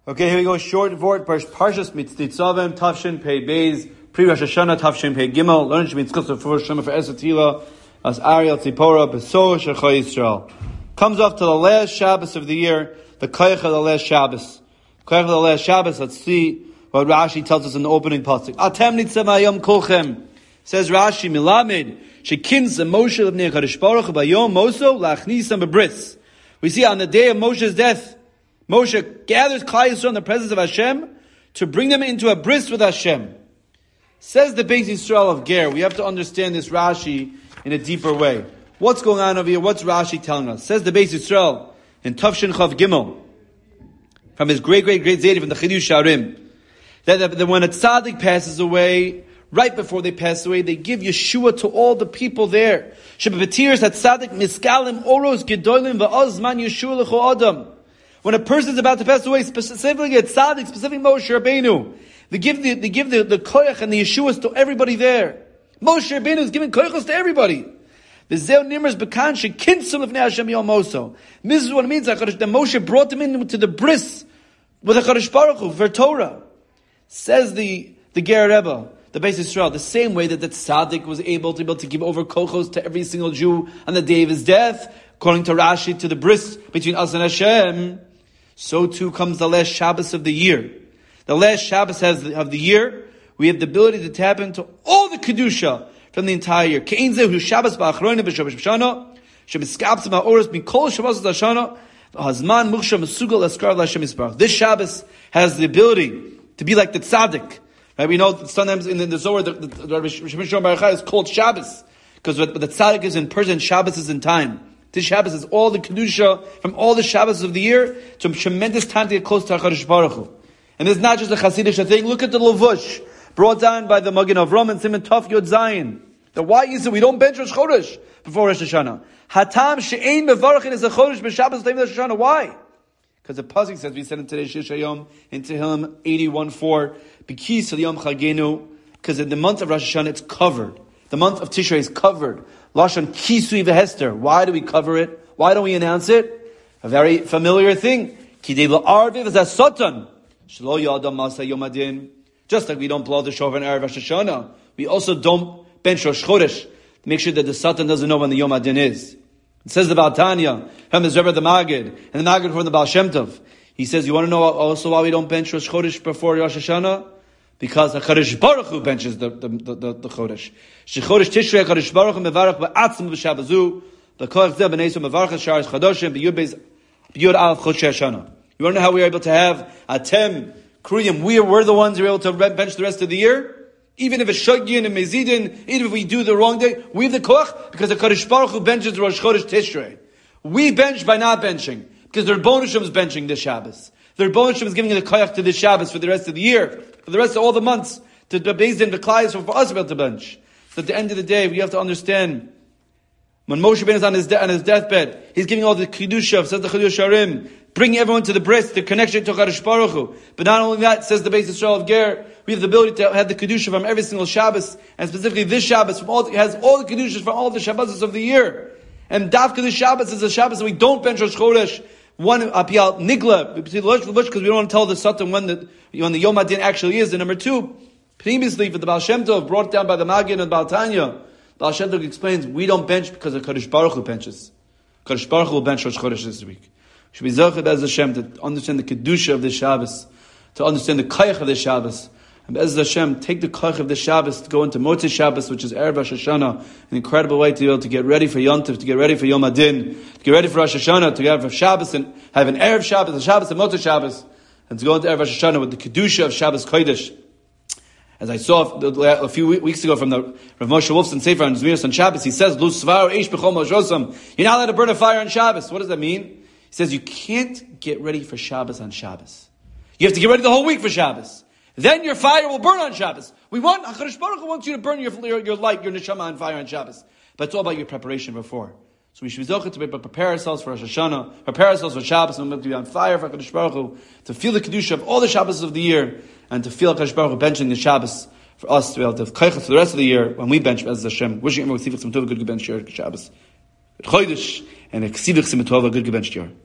Okay, here we go. Short vort Parshas Mitzitzavim Tafshin Pei Beis Pre Rosh Hashanah Tafshin Pei Gimel Learn Shemitzchus for Shema for Esatila as Ariel Tzipora Beso Shechai Yisrael. Comes off to the last Shabbos of the year, the Koyach of the last Shabbos. Koyach of the last Shabbos. Let's see what Rashi tells us in the opening pasuk. Atem nitzamayom kolchem, says Rashi Milamed Shekins Moshe Levnei Kadosh Baruch Hu Bayom Moso Lachnisam Bebris. We see on the day of Moshe's death, Moshe gathers Klal Yisrael in the presence of Hashem to bring them into a bris with Hashem. Says the Beis Yisrael of Ger. We have to understand this Rashi in a deeper way. What's going on over here? What's Rashi telling us? Says the Beis Yisrael in Tafshin Chav Gimel from his great Zaydi from the Chidush Harim that when a tzaddik passes away, right before they pass away, they give Yeshua to all the people there. Shebetirs that tzaddik miskalim oros gedolim va'ozman Yeshua lecho adam. When a person is about to pass away, specifically a tzaddik, specifically Moshe Rabbeinu, they give the koyach and the Yeshuas to everybody there. Moshe Rabbeinu is giving koyachos to everybody. The Zeo Nimers Bekan Shekintzum Lefnei Hashem Yom Moso. This is what it means that Moshe brought them into the bris with the Kadosh Baruch Hu for Torah. Says the Ger Rebbe, the Beis Yisrael, the same way that the tzaddik was able to give over kochos to every single Jew on the day of his death, according to Rashi, to the bris between us and Hashem, so too comes the last Shabbos of the year. The last Shabbos of the year, we have the ability to tap into all the Kedusha from the entire year. Ke'in zehu Shabbos ba'achronim b'Shabbat Shana, shemiskapsim ha'oros mikol Shabbos Hashana, v'hazman muksha mesugal eskar l'Hashem Yisbarach. This Shabbos has the ability to be like the tzaddik. Right? We know sometimes in the Zohar, the Shemishon Baruch is called Shabbos, because the tzaddik is in person, Shabbos is in time. This Shabbos is all the Kedusha from all the Shabbos of the year. It's a tremendous time to get close to HaKadosh Baruch Hu. And it's not just a Hasidic thing. Look at the Levush brought down by the Magen Avram and Simon Tov Yod Zayin. The why is it we don't bench Rosh Chodesh before Rosh Hashanah? Hatam she'ein mevarachin is a Chodesh b'Shabbos Tevim Rosh Hashanah. Why? Because the pasuk says, we said in today's Shir Shayom in Tehillim 81:4, B'kis Yom Chagenu, because in the month of Rosh Hashanah it's covered. The month of Tishrei is covered. Lashon Kisui v'Hester. Why do we cover it? Why don't we announce it? A very familiar thing. Kidei la'arviv as a sotan. Shlo yadam masa yom adin. Just like we don't blow the shofar in Erev Rosh Hashanah, we also don't bench Rosh Chodesh to make sure that the Satan doesn't know when the Yom Adin is. It says the Baal Tanya, from the Rebbe the Maggid, and the Maggid from the Baal Shem Tov. He says, you want to know also why we don't bench Rosh Chodesh before Rosh Hashanah? Because HaKadosh Baruch Hu benches the Chodesh. Shechodesh Tishrei HaKadosh Baruch Hu mevarach ba'atzim b'Shabbazu, l'koach zeh b'nei so mevarach ha'sharis chadoshim b'yud alaf Chodesh Hashanah. You want to know how we are able to have Atem, Kriyim, we're the ones who are able to bench the rest of the year? Even if it's Shogyin and Mezidin, even if we do the wrong day, we have the koach because the HaKadosh Baruch Hu benches Rosh Chodesh Tishrei. We bench by not benching, because the Rebbeinu Shem is benching this Shabbos. The Rebbeinu Shem is giving the koach to this Shabbos for the rest of the year, for the rest of all the months, to the Beis Din, the Klal Yisrael, for us to be able to bench. So at the end of the day, we have to understand, when Moshe Rabbeinu is on his deathbed, he's giving all the Kedusha, says the Chidush Harim, bringing everyone to the bris, the connection to HaKadosh Baruch Hu. But not only that, says the Beis Yisrael of Ger, we have the ability to have the Kedusha from every single Shabbos, and specifically this Shabbos, it has all the Kedushas from all the Shabbos of the year. And Dafka this Shabbos is a Shabbos that we don't bench Rosh Chodesh, one, Apiyal Nigla, because we don't want to tell the Satan when the Yom Adin actually is. And number two, previously for the Baal Shem Tov, brought down by the Maggid and Baal Tanya, Baal Shem Tov explains, we don't bench because the Kadosh Baruch Hu benches. Kadosh Baruch Hu will bench Rosh Chodesh this week. We should be Zochet Be'ez Hashem to understand the Kedusha of the Shabbos, to understand the Koyach of the Shabbos. And Be'ez Hashem, take the Koyach of the Shabbos to go into Motzei Shabbos, which is Erev Rosh Hashanah, an incredible way to be able to get ready for Yom Tov, to get ready for Yom Adin, to get ready for Rosh Hashanah, to get ready for Shabbos, and have an Erev Shabbos, a Shabbos, and Motzei Shabbos, and to go into Erev Rosh Hashanah with the Kedusha of Shabbos Kodesh. As I saw a few weeks ago from the Rav Moshe Wolfson Sefer on Zmiros on Shabbos, he says, Lu Svar Eish B'chol Moshosam. You're not allowed to burn a fire on Shabbos. What does that mean? He says you can't get ready for Shabbos on Shabbos. You have to get ready the whole week for Shabbos. Then your fire will burn on Shabbos. HaKadosh Baruch Hu wants you to burn your light, your neshama on fire on Shabbos. But it's all about your preparation before. So we should be zocheh to prepare ourselves for Rosh Hashanah, prepare ourselves for Shabbos, and we're going to be on fire for HaKadosh Baruch Hu, to feel the Kedusha of all the Shabbos of the year, and to feel HaKadosh Baruch Hu benching the Shabbos for us to be able to have koyach for the rest of the year when we bench as Hashem. Wishing everyone a good bench year Shabbos. Chodesh and a good bench year.